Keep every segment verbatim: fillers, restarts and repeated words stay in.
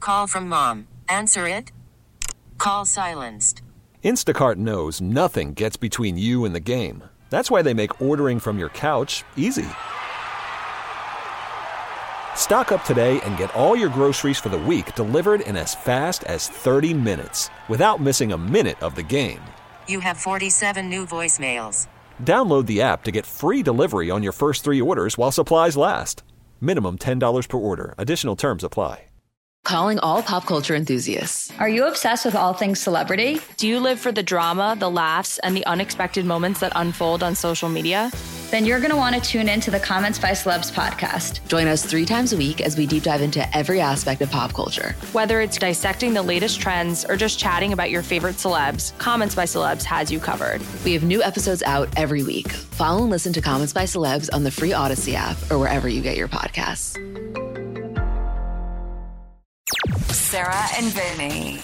Call from mom. Answer it. Call silenced. Instacart knows nothing gets between you and the game. That's why they make ordering from your couch easy. Stock up today and get all your groceries for the week delivered in as fast as thirty minutes without missing a minute of the game. You have forty-seven new voicemails. Download the app to get free delivery on your first three orders while supplies last. Minimum ten dollars per order. Additional terms apply. Calling all pop culture enthusiasts. Are you obsessed with all things celebrity? Do you live for the drama, the laughs, and the unexpected moments that unfold on social media? Then you're going to want to tune into the Comments by Celebs podcast. Join us three times a week as we deep dive into every aspect of pop culture. Whether it's dissecting the latest trends or just chatting about your favorite celebs, Comments by Celebs has you covered. We have new episodes out every week. Follow and listen to Comments by Celebs on the free Odyssey app or wherever you get your podcasts. Sarah and Vinny.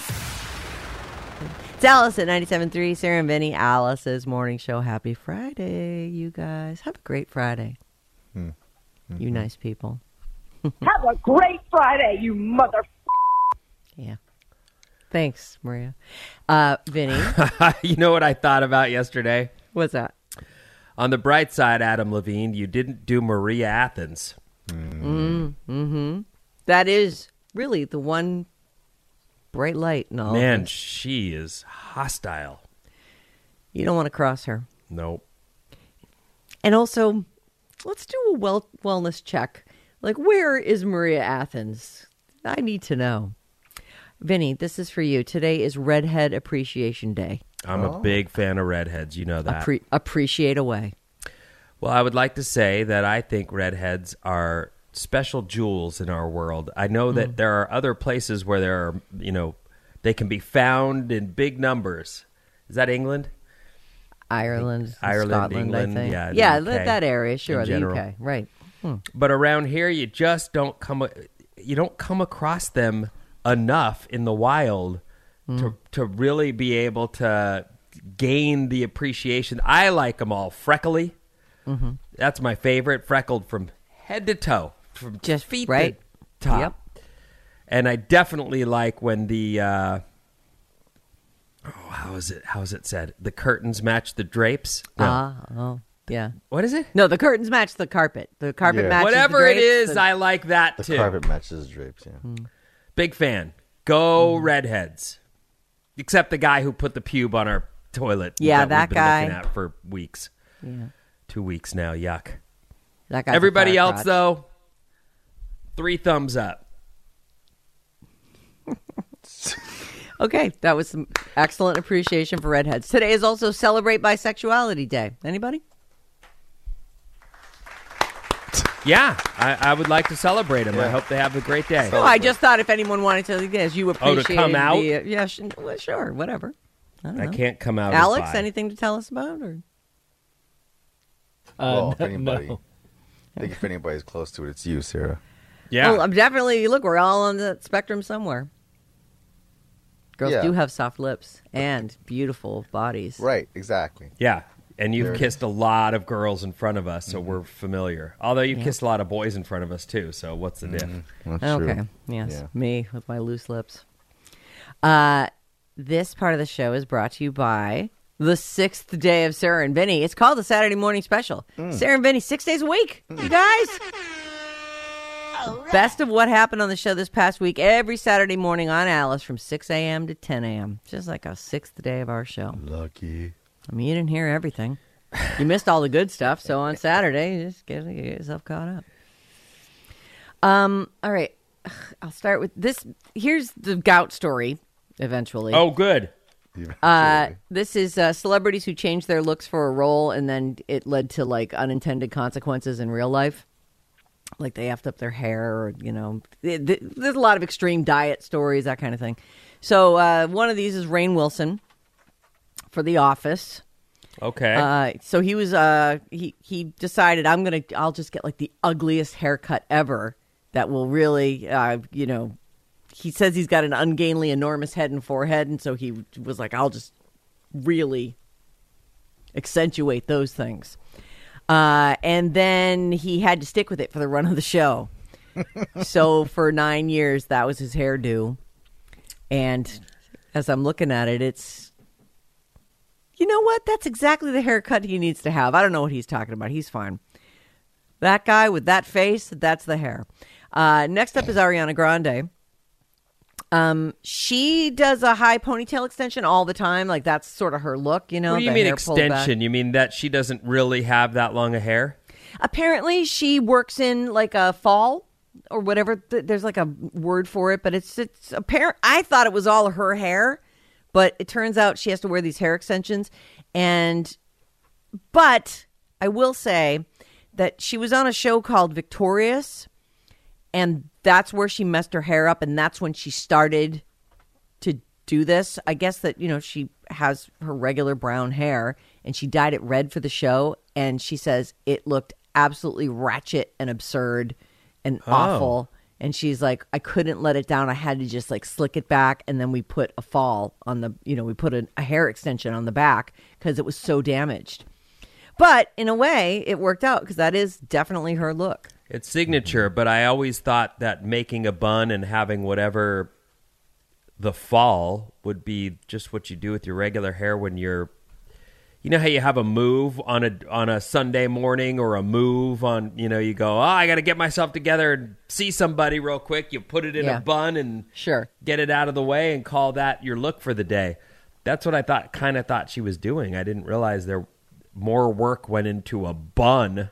It's Alice at ninety-seven point three, Sarah and Vinny, Alice's morning show. Happy Friday, you guys. Have a great Friday. Mm-hmm. You nice people. Have a great Friday, you mother... Yeah. Thanks, Maria. Uh, Vinny. You know what I thought about yesterday? What's that? On the bright side, Adam Levine, you didn't do Maria Athens. Mm-hmm. Mm-hmm. That is really the one bright light in all Man, of she is hostile. You don't want to cross her. Nope. And also, let's do a well wellness check. Like, where is Maria Athens? I need to know. Vinny, this is for you. Today is Redhead Appreciation Day. I'm oh. a big fan of redheads. You know that. Appre- appreciate away. Well, I would like to say that I think redheads are special jewels in our world. I know that mm. there are other places where there are, you know, they can be found in big numbers. Is that England? Ireland, Ireland, Scotland, England, I think. yeah, yeah, U K, that area, sure, the general. U K, right? Hmm. But around here, you just don't come, you don't come across them enough in the wild mm. to to really be able to gain the appreciation. I like them all freckly. Mm-hmm. That's my favorite, freckled from head to toe. From just feet right to top. Yep. And I definitely like when the uh, oh, how is it? How is it said? The curtains match the drapes. No. Ah, oh, yeah. What is it? No, the curtains match the carpet. The carpet yeah. matches whatever the drapes, it is. the... I like that the too. Carpet matches the drapes. Yeah. Hmm. Big fan. Go mm. redheads. Except the guy who put the pube on our toilet. Yeah, that, that we've been guy. Looking at for weeks. Yeah. Two weeks now. Yuck. That guy's Everybody else crotch. though. Three thumbs up. Okay, that was some excellent appreciation for redheads. Today is also Celebrate Bisexuality Day. Anybody? Yeah, I, I would like to celebrate them. Yeah. I hope they have a great day. No, I just thought if anyone wanted to, as you appreciate oh, to come out? The, uh, yeah, sh- well, sure, whatever. I, don't I know. can't come out. Alex, as bi. anything to tell us about? Or Uh, well, if no, anybody, no. I think if anybody's close to it, it's you, Sarah. Yeah. Well, I'm definitely, look, we're all on the spectrum somewhere. Girls Yeah. do have soft lips and beautiful bodies. Right, exactly. Yeah. And you've There it kissed a lot of girls in front of us, so Mm-hmm. we're familiar. Although you've Yeah. kissed a lot of boys in front of us, too, so what's the diff? That's Okay. true. Yes. Yeah. Me with my loose lips. Uh, this part of the show is brought to you by the sixth day of Sarah and Vinny. It's called the Saturday Morning Special. Mm. Sarah and Vinny, six days a week. You guys. Best of what happened on the show this past week every Saturday morning on Alice from six a.m. to ten a.m. Just like a sixth day of our show. Lucky. I mean, you didn't hear everything. You missed all the good stuff. So on Saturday, you just get, get yourself caught up. Um. All right. I'll start with this. Here's the gout story, eventually. Oh, good. Uh, this is uh, celebrities who changed their looks for a role, and then it led to, like, unintended consequences in real life. Like, they effed up their hair, or, you know, th- th- there's a lot of extreme diet stories, that kind of thing. So uh, one of these is Rainn Wilson for The Office. Okay. Uh, so he was, uh, he, he decided, I'm going to, I'll just get, like, the ugliest haircut ever that will really, uh, you know, he says he's got an ungainly, enormous head and forehead, and so he was like, I'll just really accentuate those things. Uh, and then he had to stick with it for the run of the show. So for nine years, that was his hairdo. And as I'm looking at it, it's, you know what? That's exactly the haircut he needs to have. I don't know what he's talking about. He's fine. That guy with that face, that's the hair. Uh, next up is Ariana Grande. Um, she does a high ponytail extension all the time. Like, that's sort of her look, you know? What do you the mean hair pulled back. extension? You mean that she doesn't really have that long a hair? Apparently, she works in, like, a fall or whatever. Th- There's, like, a word for it, but it's, it's apparent. I thought it was all her hair, but it turns out she has to wear these hair extensions. And, but I will say that she was on a show called Victorious, and that's where she messed her hair up, and that's when she started to do this. I guess that, you know, she has her regular brown hair, and she dyed it red for the show, and she says it looked absolutely ratchet and absurd and Oh. awful. And she's like, I couldn't let it down. I had to just, like, slick it back, and then we put a fall on the, you know, we put a, a hair extension on the back because it was so damaged. But in a way, it worked out because that is definitely her look. It's signature, but I always thought that making a bun and having whatever the fall would be just what you do with your regular hair when you're, you know how you have a move on a on a Sunday morning or a move on, you know, you go, oh, I got to get myself together and see somebody real quick. You put it in Yeah. a bun and Sure. get it out of the way and call that your look for the day. That's what I thought, kind of thought she was doing. I didn't realize there more work went into a bun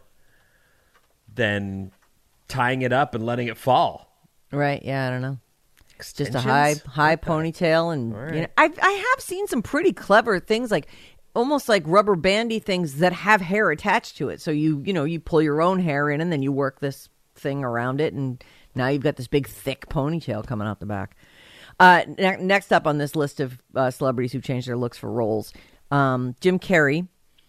than tying it up and letting it fall. Right? Yeah, I don't know. Just a Extensions? high high ponytail, and All right. you know, I I have seen some pretty clever things, like almost like rubber bandy things that have hair attached to it. So you you know you pull your own hair in, and then you work this thing around it, and now you've got this big thick ponytail coming out the back. Uh, ne- next up on this list of uh, celebrities who changed their looks for roles, um, Jim Carrey.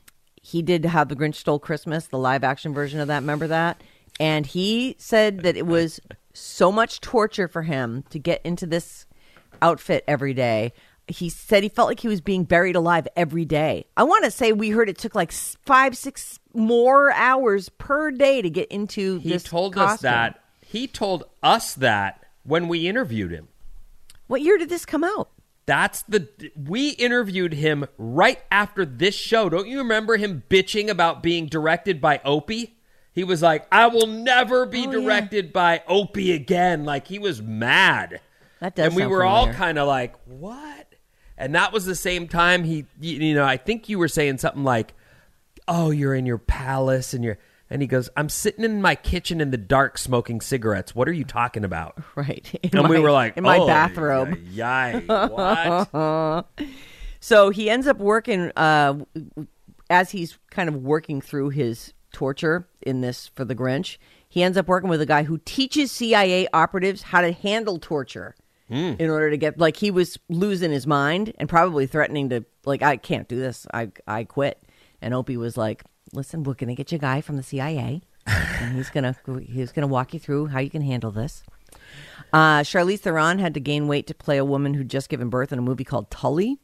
He did How the Grinch Stole Christmas, the live action version of that. Remember that? And he said that it was so much torture for him to get into this outfit every day. He said he felt like he was being buried alive every day. I want to say we heard it took like s- five, six more hours per day to get into He this told us costume. that. He told us that when we interviewed him. What year did this come out? That's the we interviewed him right after this show. Don't you remember him bitching about being directed by Opie? He was like, I will never be Oh, directed yeah. by Opie again. Like, he was mad. That does And we sound were all familiar. kind of like, what? And that was the same time he, you you know, I think you were saying something like, oh, you're in your palace and you're, and he goes, I'm sitting in my kitchen in the dark smoking cigarettes. What are you talking about? Right. In And we my- were like, in my oh, bathrobe. Yay, what? So he ends up working uh, as he's kind of working through his torture in this for the Grinch. He ends up working with a guy who teaches C I A operatives how to handle torture Mm. in order to get, like, he was losing his mind and probably threatening to, like, I can't do this. I I quit. And Opie was like, listen, we're going to get you a guy from the C I A, and he's going to he's going to walk you through how you can handle this. Uh, Charlize Theron had to gain weight to play a woman who'd just given birth in a movie called Tully.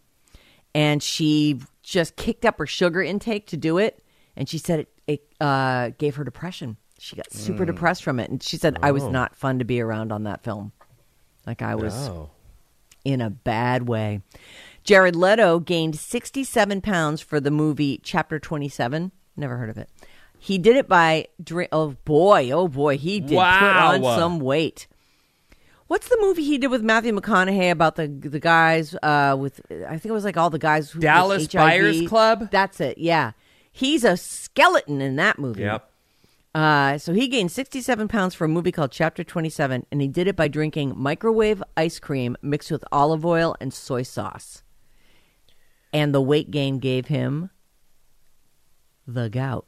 And she just kicked up her sugar intake to do it. And she said it, it uh, gave her depression. She got super Mm. depressed from it. And she said, I was Oh. not fun to be around on that film. Like, I was Oh. in a bad way. Jared Leto gained sixty-seven pounds for the movie Chapter twenty-seven. Never heard of it. He did it by, drink. oh boy, oh boy, he did put Wow. on some weight. What's the movie he did with Matthew McConaughey about the the guys uh, with, I think it was like all the guys who Dallas with H I V. Buyers Club? That's it, yeah. He's a skeleton in that movie. Yep. Uh, so he gained sixty-seven pounds for a movie called Chapter twenty-seven, and he did it by drinking microwave ice cream mixed with olive oil and soy sauce. And the weight gain gave him the gout.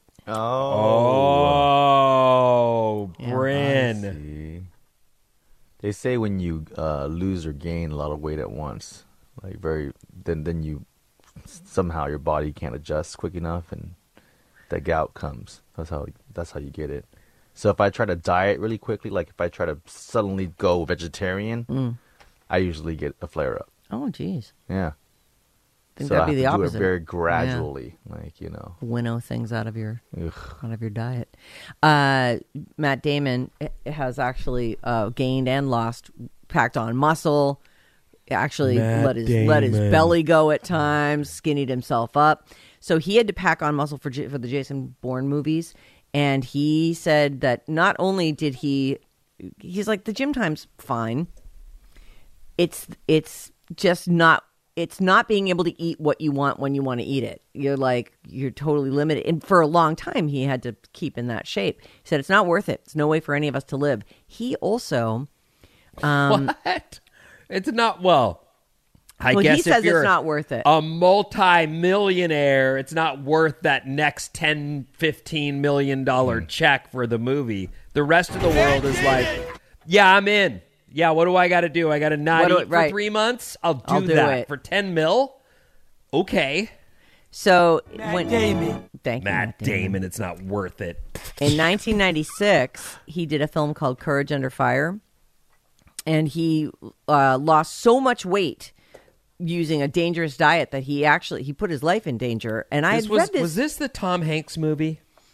Oh, Yeah. Bryn. See. They say when you uh, lose or gain a lot of weight at once, like very, then then you somehow your body can't adjust quick enough, and the gout comes. That's how that's how you get it. So if I try to diet really quickly, like if I try to suddenly go vegetarian, Mm. I usually get a flare up. Oh, geez. Yeah. think so that'd I be the have to opposite. do it very gradually, yeah. like, you know. Winnow things out of your Ugh. out of your diet. Uh, Matt Damon has actually uh, gained and lost, packed on muscle, actually Matt let his Damon. let his belly go at times, skinnied himself up. So he had to pack on muscle for J- for the Jason Bourne movies, and he said that not only did he, he's like, the gym time's fine. It's it's just not. It's not being able to eat what you want when you want to eat it. You're like, you're totally limited. And for a long time, he had to keep in that shape. He said, it's not worth it. It's no way for any of us to live. He also... Um, what? It's not, well, I well, guess he says if you're it's not worth it. a multi-millionaire, it's not worth that next ten, fifteen million dollars mm. check for the movie. The rest of the world is like, yeah, I'm in. Yeah, what do I got to do? I got to not do eat it, for right. three months? I'll do, I'll do that. it. For ten mil? Okay. So Matt when Damon. Thank you, Matt, Matt Damon. Damon. It's not worth it. In nineteen ninety-six, he did a film called Courage Under Fire, and he uh, lost so much weight using a dangerous diet that he actually he put his life in danger. And I This had was, read this. was this the Tom Hanks movie?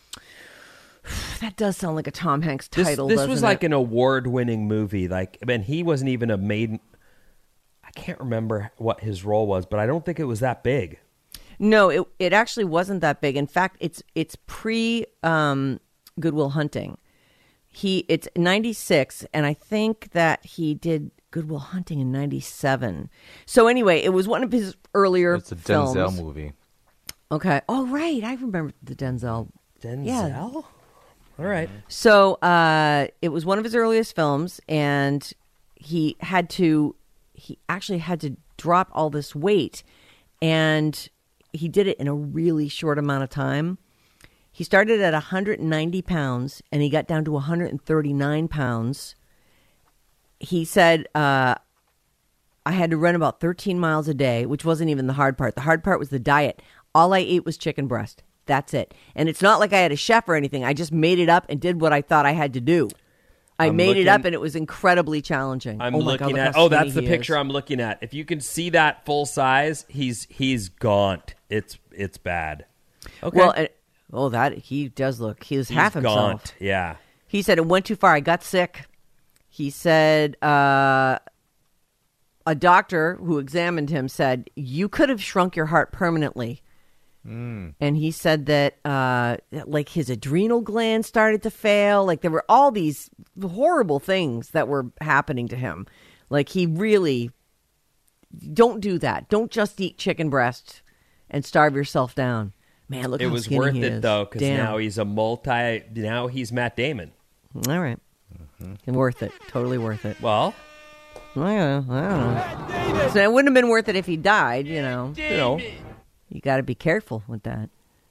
That does sound like a Tom Hanks This, title. this doesn't was like it? an award-winning movie. Like, I mean, he wasn't even a maiden. I can't remember what his role was, but I don't think it was that big. No, it it actually wasn't that big. In fact, it's it's pre um, Good Will Hunting. He it's ninety-six, and I think that he did Good Will Hunting in ninety-seven. So anyway, it was one of his earlier It's a films. Denzel movie. Okay. Oh, right. I remember the Denzel. Denzel? Yeah. All right. So uh, it was one of his earliest films, and he had to, he actually had to drop all this weight, and he did it in a really short amount of time. He started at one hundred ninety pounds, and he got down to one hundred thirty-nine pounds. He said, uh, I had to run about thirteen miles a day, which wasn't even the hard part. The hard part was the diet. All I ate was chicken breast. That's it. And it's not like I had a chef or anything. I just made it up and did what I thought I had to do. I I'm made looking, it up, and it was incredibly challenging. I'm oh my looking God, at. look how Oh, that's skinny the he picture is. I'm looking at. If you can see that full size, he's he's gaunt. It's it's bad. Okay. Well, and, oh, that he does look. He was he's half himself. gaunt. Yeah. He said it went too far. I got sick. He said uh, a doctor who examined him said, you could have shrunk your heart permanently. Mm. And he said that uh, like his adrenal glands started to fail. Like there were all these horrible things that were happening to him. Like he really, don't do that. Don't just eat chicken breast and starve yourself down. Man, look it how was skinny worth he it is. though, because Damn. now he's a multi. Now he's Matt Damon. All right. Mm-hmm. Worth it. Totally worth it. Well, I don't know. I don't know. So it wouldn't have been worth it if he died, you know. you know. You got to be careful with that.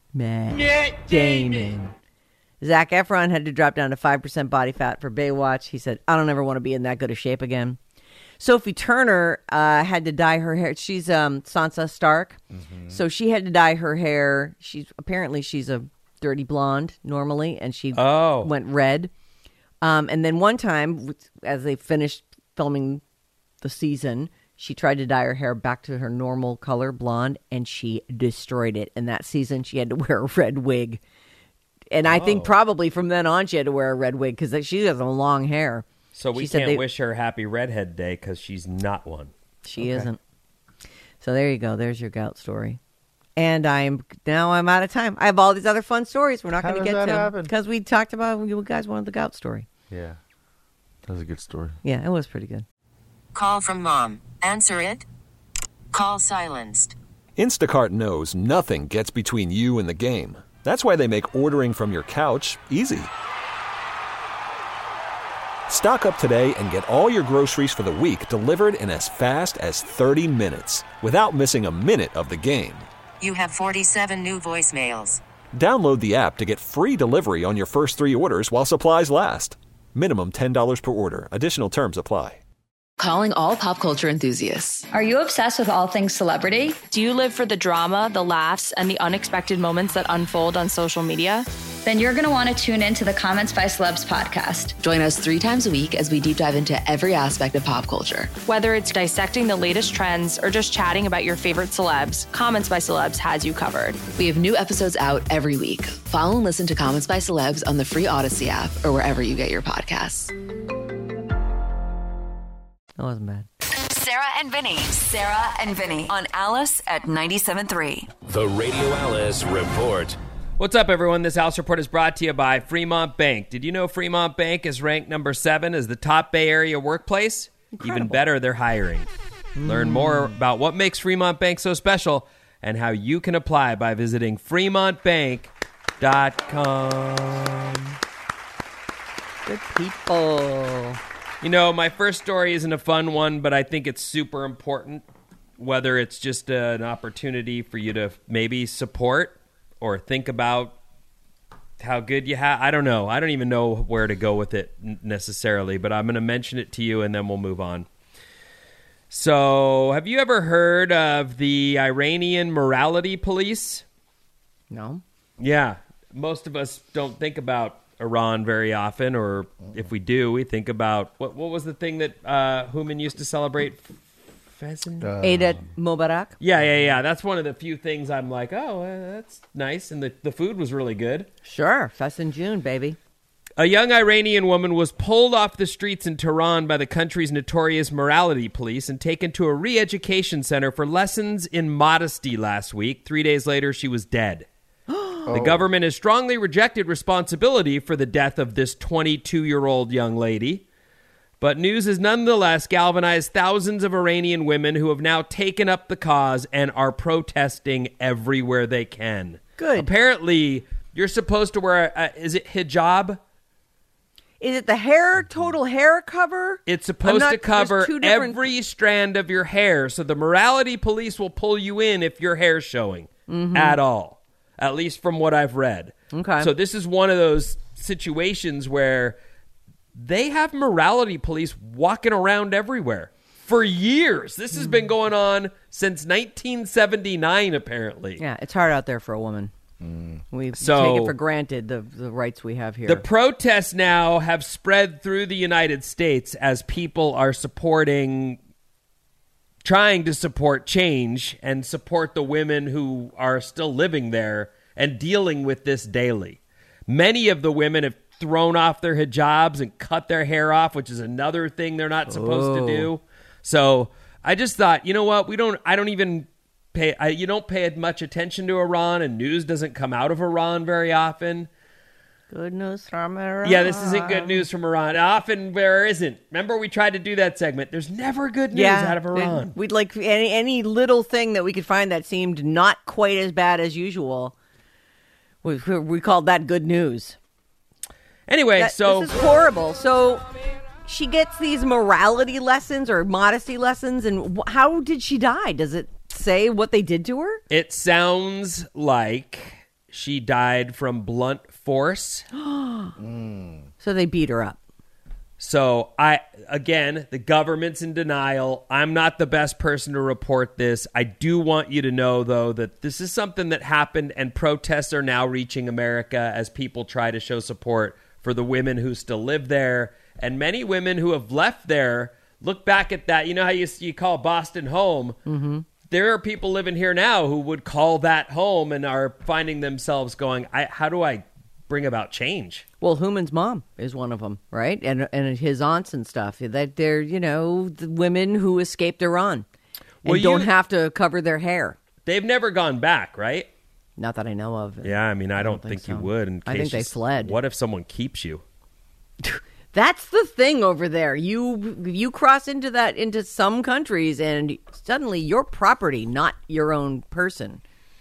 Matt Damon. Zac Efron had to drop down to five percent body fat for Baywatch. He said, I don't ever want to be in that good a shape again. Sophie Turner uh, had to dye her hair. She's um, Sansa Stark. Mm-hmm. So she had to dye her hair. She's apparently she's a dirty blonde normally, and she oh. went red. Um, and then one time, as they finished filming the season, she tried to dye her hair back to her normal color, blonde, and she destroyed it. And that season, she had to wear a red wig. And I oh. think probably from then on, she had to wear a red wig because she has long hair. So we she said can't they, wish her happy redhead day because she's not one. She okay. isn't. So there you go. There's your gout story. And I'm now I'm out of time. I have all these other fun stories we're not going to get to because we talked about you guys wanted the gout story. Yeah, that was a good story. Yeah, it was pretty good. Call from mom. Answer it. Call silenced. Instacart knows nothing gets between you and the game. That's why they make ordering from your couch easy. Stock up today and get all your groceries for the week delivered in as fast as thirty minutes without missing a minute of the game. You have forty-seven new voicemails. Download the app to get free delivery on your first three orders while supplies last. Minimum ten dollars per order. Additional terms apply. Calling all pop culture enthusiasts. Are you obsessed with all things celebrity? Do you live for the drama, the laughs, and the unexpected moments that unfold on social media? Then you're going to want to tune in to the Comments by Celebs podcast. Join us three times a week as we deep dive into every aspect of pop culture. Whether it's dissecting the latest trends or just chatting about your favorite celebs, Comments by Celebs has you covered. We have new episodes out every week. Follow and listen to Comments by Celebs on the free Odyssey app or wherever you get your podcasts. That wasn't bad. Sarah and Vinny. Sarah and Vinny on Alice at ninety-seven point three. The Radio Alice Report. What's up, everyone? This Alice Report is brought to you by Fremont Bank. Did you know Fremont Bank is ranked number seven as the top Bay Area workplace? Incredible. Even better, they're hiring. Mm. Learn more about what makes Fremont Bank so special and how you can apply by visiting fremont bank dot com. Good people. You know, my first story isn't a fun one, but I think it's super important, whether it's just uh, an opportunity for you to maybe support or think about how good you have. I don't know. I don't even know where to go with it necessarily, but I'm going to mention it to you and then we'll move on. So, have you ever heard of the Iranian morality police? No. Yeah. Most of us don't think about Iran very often, or if we do, we think about what what was the thing that uh Human used to celebrate? Pheasant? Uh, Eid Mubarak. Yeah, yeah, yeah. That's one of the few things I'm like, oh, uh, that's nice, and the, the food was really good. Sure, Pheasant June, baby. A young Iranian woman was pulled off the streets in Tehran by the country's notorious morality police and taken to a re-education center for lessons in modesty last week. Three days later, she was dead. The government has strongly rejected responsibility for the death of this twenty-two-year-old young lady. But news has nonetheless galvanized thousands of Iranian women who have now taken up the cause and are protesting everywhere they can. Good. Apparently, you're supposed to wear, a, is it hijab? Is it the hair, total hair cover? It's supposed not, to cover different... every strand of your hair. So the morality police will pull you in if your hair's showing mm-hmm. at all. At least from what I've read. Okay. So this is one of those situations where they have morality police walking around everywhere for years. This has been going on since nineteen seventy-nine, apparently. Yeah, it's hard out there for a woman. Mm. We so, take it for granted, the, the rights we have here. The protests now have spread through the United States as people are supporting... trying to support change and support the women who are still living there and dealing with this daily. Many of the women have thrown off their hijabs and cut their hair off, which is another thing they're not supposed oh. to do. So I just thought, you know what? We don't. I don't even pay. I, you don't pay much attention to Iran, and news doesn't come out of Iran very often. Good news from Iran. Yeah, this isn't good news from Iran. Often there isn't. Remember, we tried to do that segment. There's never good news yeah, out of Iran. We'd like any any little thing that we could find that seemed not quite as bad as usual. We, we called that good news. Anyway, that, so... This is horrible. So she gets these morality lessons or modesty lessons, and wh- how did she die? Does it say what they did to her? It sounds like she died from blunt force. mm. So they beat her up. So, I again, the government's in denial. I'm not the best person to report this. I do want you to know, though, that this is something that happened, and protests are now reaching America as people try to show support for the women who still live there. And many women who have left there look back at that. You know how you, you call Boston home? Mm-hmm. There are people living here now who would call that home and are finding themselves going, I, how do I bring about change? Well, Human's mom is one of them, right? And and his aunts and stuff. That they're, you know, the women who escaped Iran and well, don't you, have to cover their hair. They've never gone back, right? Not that I know of. Yeah, I mean, I, I don't, don't think, think so. You would. In case I think they you, fled. What if someone keeps you? That's the thing over there. You you cross into that into some countries, and suddenly you're property, not your own person.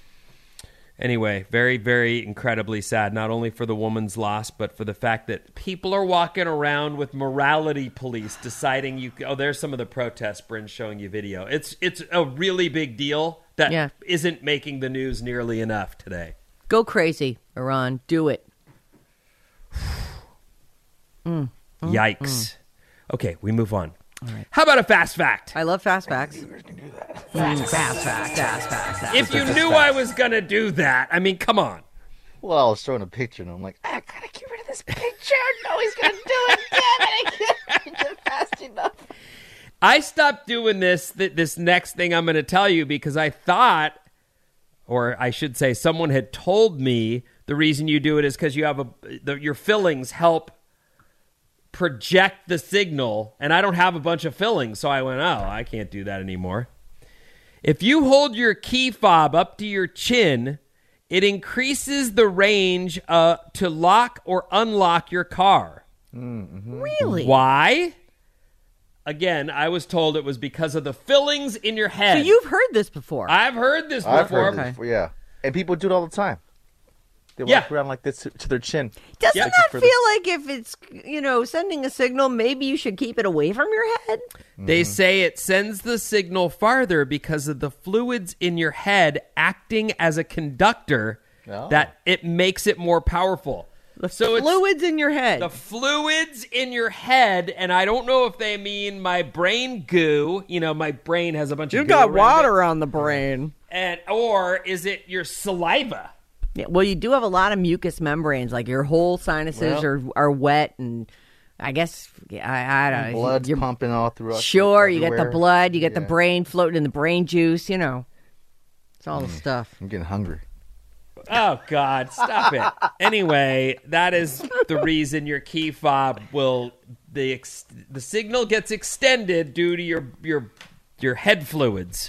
Anyway, very, very incredibly sad, not only for the woman's loss, but for the fact that people are walking around with morality police deciding you, oh, there's some of the protests, Bryn's showing you video. It's it's a really big deal that yeah. isn't making the news nearly enough today. Go crazy, Iran. Do it. mm, Yikes. Mm. Okay, we move on. right. How about a fast fact? I love fast facts. Mm, fast facts, fast facts. Fast If you knew I was going to do that, I mean, come on. Well, I was showing a picture, and I'm like, I gotta get rid of this picture. No, he's gonna do it. Damn it, I can't get fast enough. I stopped doing this, th- this next thing I'm going to tell you because I thought, or I should say someone had told me the reason you do it is because you have a, the, your fillings help project the signal, and I don't have a bunch of fillings, so I went, oh, I can't do that anymore. If you hold your key fob up to your chin, it increases the range uh, to lock or unlock your car. Mm-hmm. Really? Why? Again, I was told it was because of the fillings in your head. So you've heard this before? I've heard this before. I've heard this before, yeah. And people do it all the time. They walk Yeah. around like this to, to their chin. Doesn't Like that for feel the- like if it's, you know, sending a signal, maybe you should keep it away from your head? They say it sends the signal farther because of the fluids in your head acting as a conductor Oh. that it makes it more powerful. The So it's fluids in your head. the fluids in your head, and I don't know if they mean my brain goo. You know, my brain has a bunch you of goo got around water it. on the brain. And or is it your saliva? Yeah, well, you do have a lot of mucous membranes. Like your whole sinuses Well. are are wet, and I guess yeah, I, I don't know. Blood's You're- pumping all throughout. Sure, you get the everywhere. blood, you get the Yeah. brain floating in the brain juice. You know, it's all the Mm. stuff. I'm getting hungry. Oh, God, stop it. Anyway, that is the reason your key fob will, the ex, the signal gets extended due to your, your, your head fluids.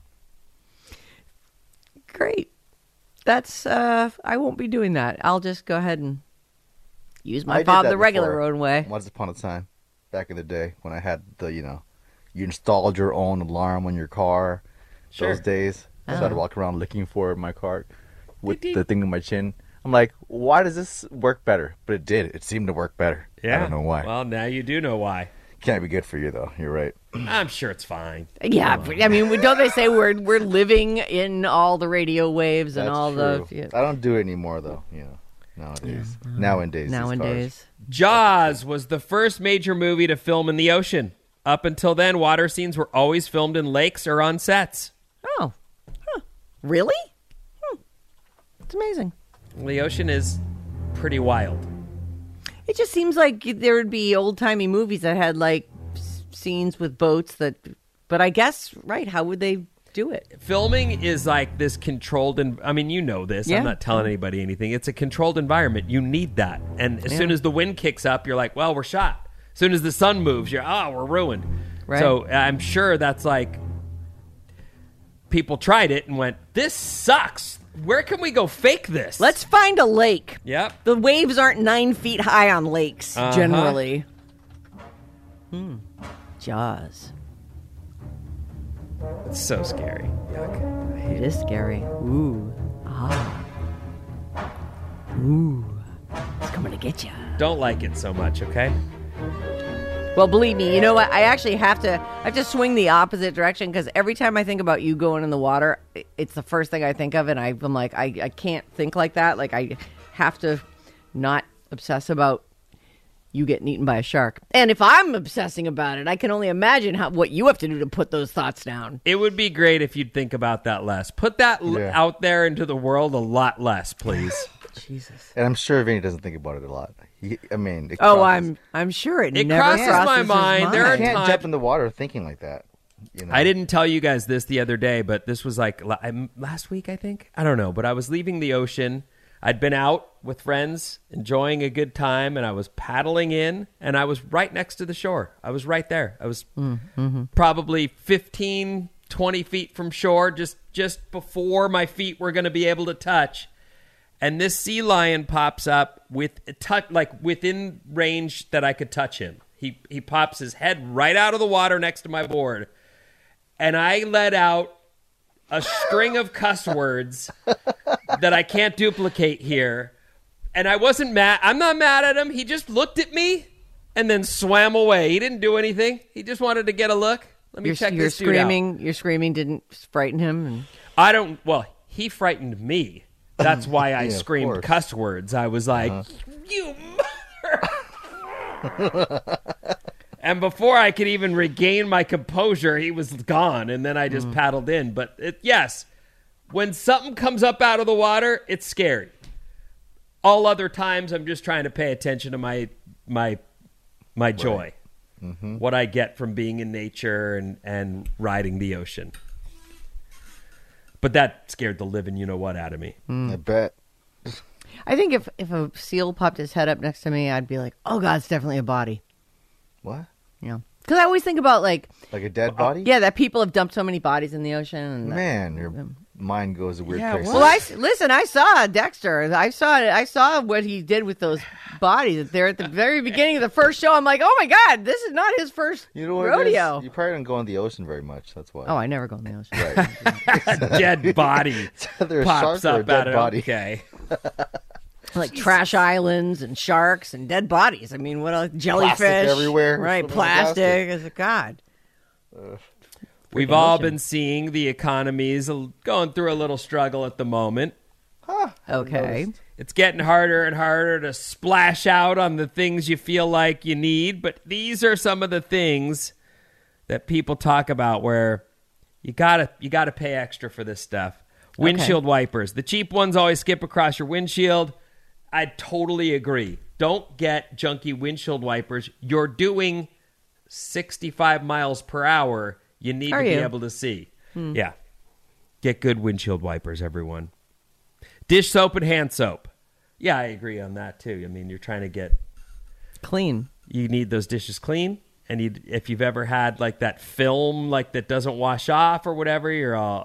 Great. That's uh I won't be doing that. I'll just go ahead and use I my did fob that the regular before, own way. Once upon a time, back in the day, when I had the, you know, you installed your own alarm on your car. Sure. Those days, so I'd Oh. walk around looking for it in my car with the thing in my chin. I'm like, why does this work better? But it did. It seemed to work better. I don't know why. Well, now you do know why. Can't be good for you, though. You're right. I'm sure it's fine. Yeah, but, I mean, don't they say we're we're living in all the radio waves and That's all true. the yeah. I don't do it anymore, though. You know, nowadays. Nowadays. these nowadays? Jaws was the first major movie to film in the ocean. Up until then, water scenes were always filmed in lakes or on sets. Oh, huh. Really? Hmm. It's amazing. The ocean is pretty wild. It just seems like there would be old timey movies that had like s- scenes with boats that, but I guess right? How would they do it? Filming is like this controlled, and I mean, you know this. Yeah. I'm not telling anybody anything. It's a controlled environment. You need that, and as Yeah. soon as the wind kicks up, you're like, well, we're shot. As soon as the sun moves, you're oh, we're ruined. Right. So I'm sure that's like people tried it and went, this sucks. Where can we go fake this? Let's find a lake. Yep. The waves aren't nine feet high on lakes Uh-huh. generally. Hmm. Jaws. It's so scary. Yuck. It is scary. Ooh. Ah. Ooh. It's coming to get you. Don't like it so much, okay? Well, believe me, you know what? I actually have to. I have to swing the opposite direction because every time I think about you going in the water, i- it's the first thing I think of, and I, I'm like, I, I can't think like that. Like I have to not obsess about you getting eaten by a shark. And if I'm obsessing about it, I can only imagine how what you have to do to put those thoughts down. It would be great if you'd think about that less. Put that l- Yeah. out there into the world a lot less, please. Jesus. And I'm sure Vinny doesn't think about it a lot. He, I mean, it Oh, crosses- I'm I'm sure it, It never crosses crosses my his mind. There You are can't times- jump in the water thinking like that. You know? I didn't tell you guys this the other day, but this was like la- I'm- last week, I think. I don't know, but I was leaving the ocean. I'd been out with friends, enjoying a good time, and I was paddling in, and I was right next to the shore. I was right there. I was Mm-hmm. probably fifteen, twenty feet from shore, just, just before my feet were going to be able to touch. And this sea lion pops up with a touch, like within range that I could touch him. He he pops his head right out of the water next to my board, and I let out a string of cuss words that I can't duplicate here. And I wasn't mad. I'm not mad at him. He just looked at me and then swam away. He didn't do anything. He just wanted to get a look. Let me Your, check your this dude out. screaming, your screaming didn't frighten him. And... I don't. Well, he frightened me. That's why I Yeah, of screamed course. cuss words. I was like, Uh-huh. "You mother!" And before I could even regain my composure, he was gone, and then I just mm. paddled in. But it, yes, when something comes up out of the water, it's scary. All other times, I'm just trying to pay attention to my my my joy, right. mm-hmm. what I get from being in nature and, and riding the ocean. But that scared the living you-know-what out of me. Mm. I bet. I think if, if a seal popped his head up next to me, I'd be like, oh, God, it's definitely a body. What? Yeah. Because I always think about, like... Like a dead body? Yeah, that people have dumped so many bodies in the ocean. And Man, that, your um, mind goes a weird yeah, place. Well, I, listen, I saw Dexter. I saw I saw what he did with those bodies there at the very beginning of the first show. I'm like, oh, my God, this is not his first you know what rodeo. You probably don't go in the ocean very much. That's why. Oh, I never go in the ocean. Right. Dead body pops up out of body. Okay. Like trash islands and sharks and dead bodies. I mean, what else? Jellyfish. Plastic everywhere. Right, plastic. As a God. Uh, We've all ocean. been seeing the economies going through a little struggle at the moment. Huh, okay. It's getting harder and harder to splash out on the things you feel like you need, but these are some of the things that people talk about where you gotta you gotta pay extra for this stuff. Windshield okay. wipers. The cheap ones always skip across your windshield. I totally agree. Don't get junky windshield wipers. You're doing sixty-five miles per hour. You need Are to you? be able to see. Hmm. Yeah. Get good windshield wipers, everyone. Dish soap and hand soap. Yeah, I agree on that, too. I mean, you're trying to get... Clean. You need those dishes clean. And you, if you've ever had, like, that film, like, that doesn't wash off or whatever, you're all,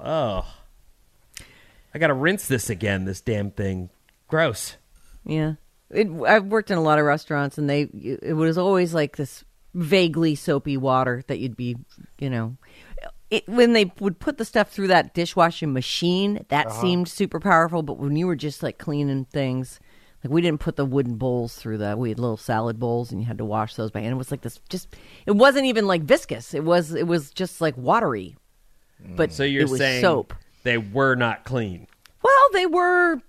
oh, I got to rinse this again, this damn thing. Gross. Yeah. It, I've worked in a lot of restaurants, and they it was always like this vaguely soapy water that you'd be, you know... It, when they would put the stuff through that dishwashing machine, that uh-huh. seemed super powerful. But when you were just like cleaning things, like we didn't put the wooden bowls through that. We had little salad bowls, and you had to wash those by hand. It was like this, just it wasn't even like viscous. It was it was just like watery. But so you're it was saying soap. They were not clean. Well, they were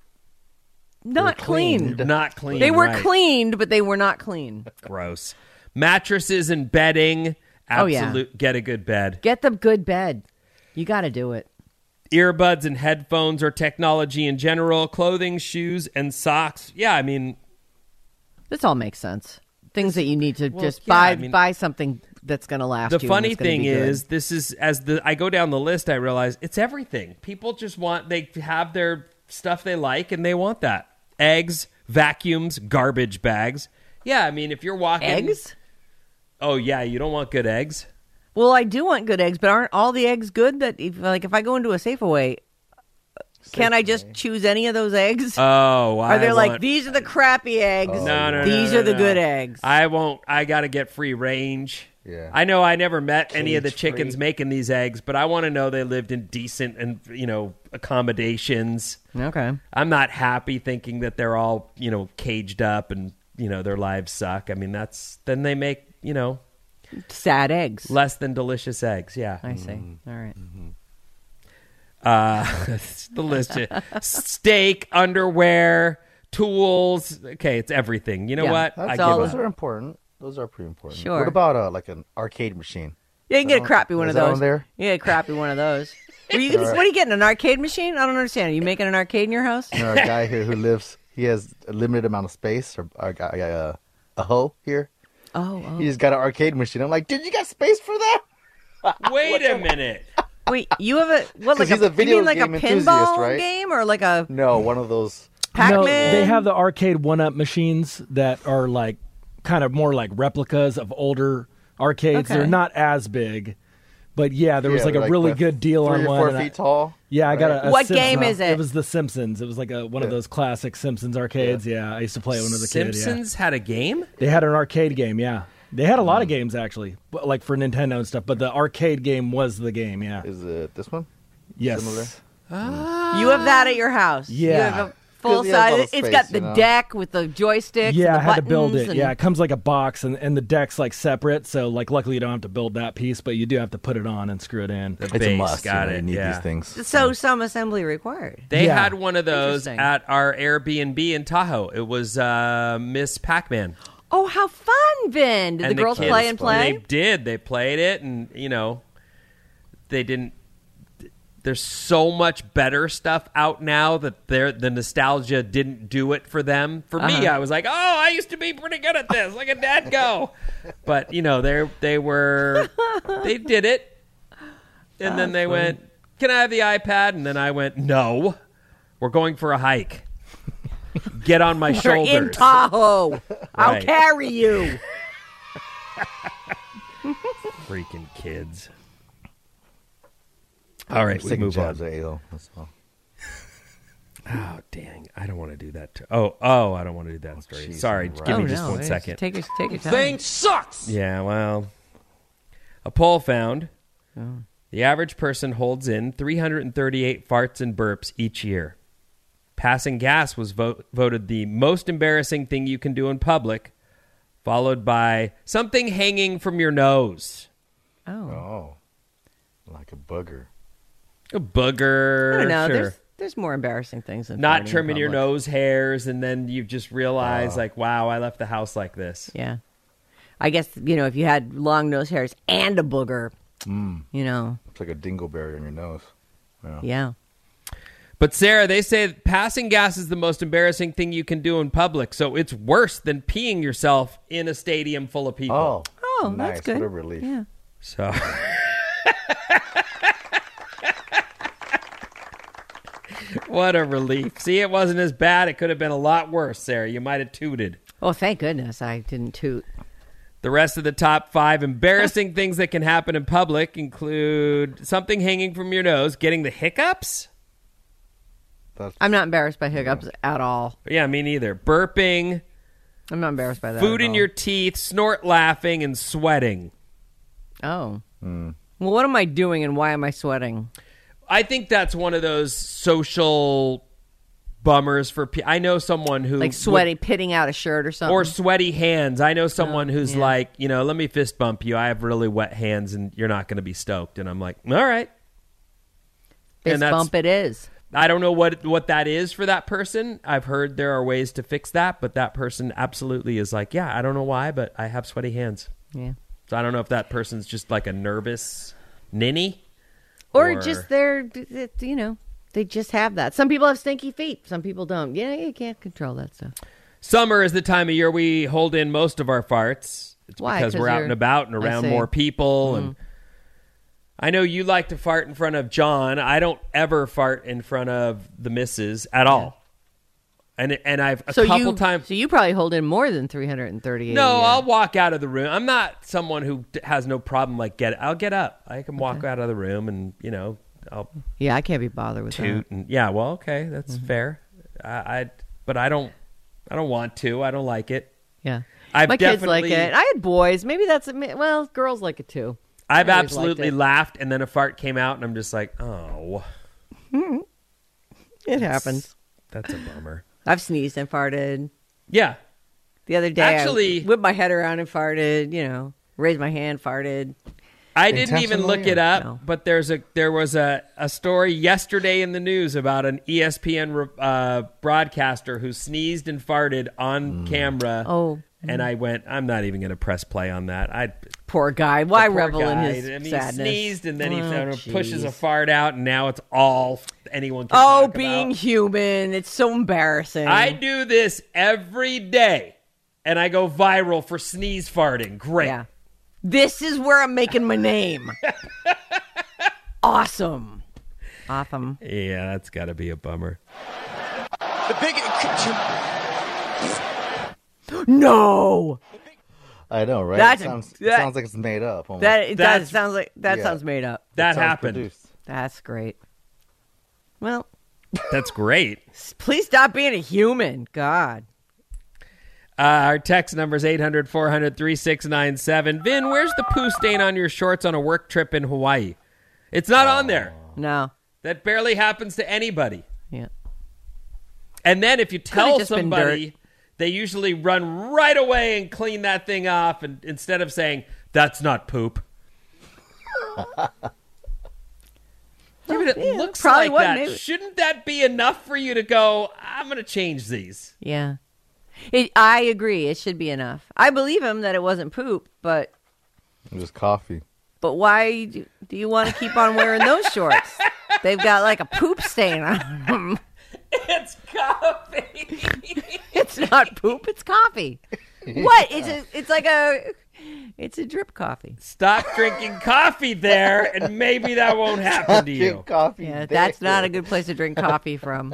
not they were cleaned. cleaned. Not clean. They were right. cleaned, but they were not clean. Gross. Mattresses and bedding. Absolute, oh, yeah. Get a good bed. Get the good bed. You got to do it. Earbuds and headphones or technology in general, clothing, shoes, and socks. Yeah, I mean... This all makes sense. Things that you need to well, just yeah, buy I mean, buy something that's going to last the you. The funny and thing is, good. this is, as the I go down the list, I realize it's everything. People just want, they have their stuff they like, and they want that. Eggs, vacuums, garbage bags. Yeah, I mean, if you're walking... Eggs? Oh, yeah, you don't want good eggs? Well, I do want good eggs, but aren't all the eggs good? That if, like, if I go into a Safeway, can I just choose any of those eggs? Oh, I Are they want... like, these are the crappy eggs, oh. no, no, these no, no, are the no. good eggs? I won't, I got to get free range. Yeah. I know I never met any of the Cage-free. chickens making these eggs, but I want to know they lived in decent and, you know, accommodations. Okay. I'm not happy thinking that they're all, you know, caged up and, you know, their lives suck. I mean, that's, then they make, you know, sad eggs. Less than delicious eggs, yeah. I see. Mm-hmm. All right. Mm-hmm. Uh, the list. Steak, underwear, tools. Okay, it's everything. You know Yeah, what? That's I give all, those up. are important. Those are pretty important. Sure. What about uh, like an arcade machine? Yeah, you can get a crappy one Is of that those. on there? You get a crappy one of those. Are you, what are you getting, an arcade machine? I don't understand. Are you making an arcade in your house? You know, a guy here who lives, he has a limited amount of space, or a, guy, uh, a hoe here. Oh, oh. He's got an arcade machine. I'm like, dude, you got space for that? Wait a minute. Wait, you have a what? Like he's a, a video you mean like game a enthusiast, pinball right? game or like a No, one of those. Pac-Man? No, they have the arcade one-up machines that are like kind of more like replicas of older arcades. Okay. They're not as big, but yeah, there was Yeah, like a like really what, good deal three on or one. four and I- feet tall. Yeah, I got a, a What Simpsons- game is it? It was The Simpsons. It was like a one of Yeah. those classic Simpsons arcades. Yeah, I used to play it when I was a kid. Simpsons had a game? Yeah. They had an arcade game. Yeah, they had a lot of games actually, but, like for Nintendo and stuff. But the arcade game was the game. Yeah. Is it this one? Yes. Similar? Ah. You have that at your house. Yeah. You have a full 'Cause he has a lot size. of It's space, got the you know? deck with the joysticks. Yeah, and the I had to build buttons it. and- Yeah, it comes like a box, and, and the deck's like separate. So like, luckily you don't have to build that piece, but you do have to put it on and screw it in. The It's a base, must. got you know, it. You need yeah. these things. So some assembly required. They Yeah. had one of those Interesting. at our Airbnb in Tahoe. It was uh, Miss Pac-Man. Oh, how fun, Vin! Did And the girls kids- play and play? They did. They played it, and you know, they didn't. There's so much better stuff out now that they're, the nostalgia didn't do it for them. For me, Uh-huh. I was like, oh, I used to be pretty good at this. Look at Dad go. But you know, they they were they did it, and then they funny. went, can I have the iPad? And then I went, no, we're going for a hike. Get on my You're shoulders. in Tahoe. I'll Right. carry you. Freaking kids. All right, we Taking move on. jabs at Ale. That's all. Oh, dang. I don't want to do that. To, oh, oh, I don't want to do that story. geez, Sorry. right. Give me Oh, just no, one it's- second. Take your, take your time. Thing sucks. Yeah, well, a poll found Oh. the average person holds in three hundred thirty-eight farts and burps each year. Passing gas was vo- voted the most embarrassing thing you can do in public, followed by something hanging from your nose. Oh. Oh, like a booger. A booger. I don't know. Sure. There's there's more embarrassing things than Not farting in trimming your public. nose hairs, and then you just realize, Oh. like, wow, I left the house like this. Yeah. I guess, you know, if you had long nose hairs and a booger, Mm. you know, It's like a dingleberry on your nose. Yeah. yeah. But Sarah, they say that passing gas is the most embarrassing thing you can do in public, so it's worse than peeing yourself in a stadium full of people. Oh, Oh, nice. that's good. What a relief. Yeah. So what a relief. See, it wasn't as bad. It could have been a lot worse, Sarah. You might have tooted. Oh, thank goodness I didn't toot. The rest of the top five embarrassing things that can happen in public include something hanging from your nose, getting the hiccups. That's, I'm not embarrassed by hiccups at all. Yeah, me neither. Burping, I'm not embarrassed by that. food at in all. your teeth, snort laughing, and sweating. Oh. mm. Well, what am I doing and why am I sweating? I think that's one of those social bummers for people. I know someone who Like sweaty, pitting out a shirt or something? or sweaty hands. I know someone Oh, who's yeah. like, you know, let me fist bump you. I have really wet hands, and you're not going to be stoked. And I'm like, all right. Fist and that's- bump it is. I don't know what what that is for that person. I've heard there are ways to fix that, but that person absolutely is like, yeah, I don't know why, but I have sweaty hands. Yeah. So I don't know if that person's just like a nervous ninny. Or, Or- just they're, you know, they just have that. Some people have stinky feet. Some people don't. Yeah, you can't control that stuff. Summer is the time of year we hold in most of our farts. It's Why? because 'Cause we're out you're- and about and I around see. more people. Mhm. And I know you like to fart in front of John. I don't ever fart in front of the missus at all. And and I've a so couple you, times. So you probably hold in more than three hundred thirty-eight. No, a year. I'll walk out of the room. I'm not someone who d- has no problem like get. I'll get up. I can walk out of the room and you know I'll Yeah, I can't be bothered with toot that. and yeah. Well, okay, that's Mm-hmm. fair. I, I but I don't. I don't want to. I don't like it. Yeah. I've My kids like definitely- it. I had boys. Maybe that's, well, girls like it too. I've I always liked absolutely it. laughed, and then a fart came out, and I'm just like, oh, It happens. that's a bummer. I've sneezed and farted. Yeah. The other day, Actually- I whipped my head around and farted, you know, raised my hand, farted. I didn't even look it up, No. but there's a there was a, a story yesterday in the news about an E S P N re- uh, broadcaster who sneezed and farted on camera. Oh. And I went, I'm not even going to press play on that. I Poor guy. Why the poor revel in guy. his I mean, sadness? He sneezed and then he Oh, kind of pushes a jeez. fart out, and now it's all anyone can Oh, talk being about. human. It's so embarrassing. I do this every day, and I go viral for sneeze farting. Great. Yeah. This is where I'm making my name. Awesome. Awesome. Yeah, that's got to be a bummer. The big. No. I know, right? That's it a- sounds, it that- sounds like it's made up. almost. That it That's- does sounds like that yeah. sounds made up. That Sounds happened. produced. That's great. Well, That's great. please stop being a human. God. Uh, our text number is eight hundred, four hundred, thirty-six ninety-seven. Vin, where's the poo stain on your shorts on a work trip in Hawaii? It's not on there. No. That barely happens to anybody. Yeah. And then if you tell just been somebody, they usually run right away and clean that thing off, and instead of saying, that's not poop. Yeah, but it yeah, looks probably like what, that. maybe. Shouldn't that be enough for you to go, I'm going to change these? Yeah. It, I agree. It should be enough. I believe him that it wasn't poop, but It was coffee. but why do, do you want to keep on wearing those shorts? They've got like a poop stain on them. It's coffee. It's not poop. It's coffee. What? It's a, It's like a. It's a drip coffee. Stop drinking coffee there, and maybe that won't happen to you. Coffee. Yeah, that's not a good place to drink coffee from.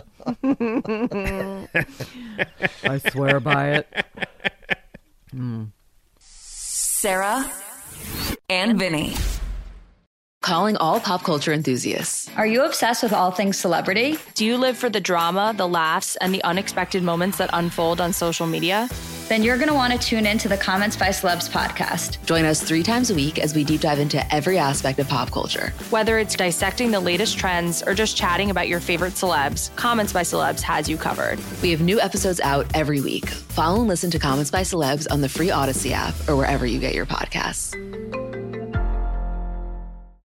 I swear by it. Mm. Sarah and Vinny. Calling all pop culture enthusiasts. Are you obsessed with all things celebrity? Do you live for the drama, the laughs, and the unexpected moments that unfold on social media? Then you're going to want to tune in to the Comments by Celebs podcast. Join us three times a week as we deep dive into every aspect of pop culture. Whether it's dissecting the latest trends or just chatting about your favorite celebs, Comments by Celebs has you covered. We have new episodes out every week. Follow and listen to Comments by Celebs on the free Odyssey app or wherever you get your podcasts.